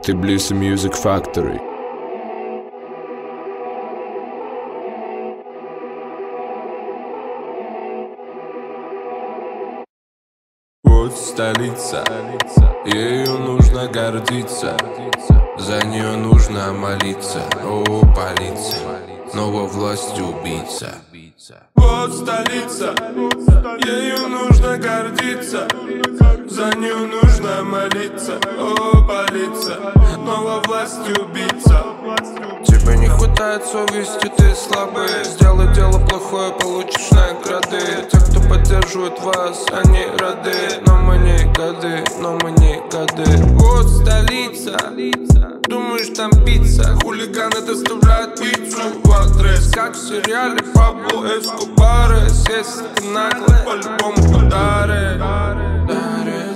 Tbilisi Music Factory. Вот столица, ею нужно гордиться, за нее нужно молиться. О, полиция, но во власти убийца. Вот столица, ею нужно гордиться, за нее нужно молиться. О, полиция, но во власти убийца. Тебе не хватает совести, ты слабый. Сделай дело плохое, получишь награды. Те, кто поддерживает вас, они рады. Но мы не годы, но мы не годы. Вот столица, думаешь там пицца. Хулиганы доставляют пиццу в адрес, как в сериале Пабло Эскобары. Сесть нагло, по-любому удары.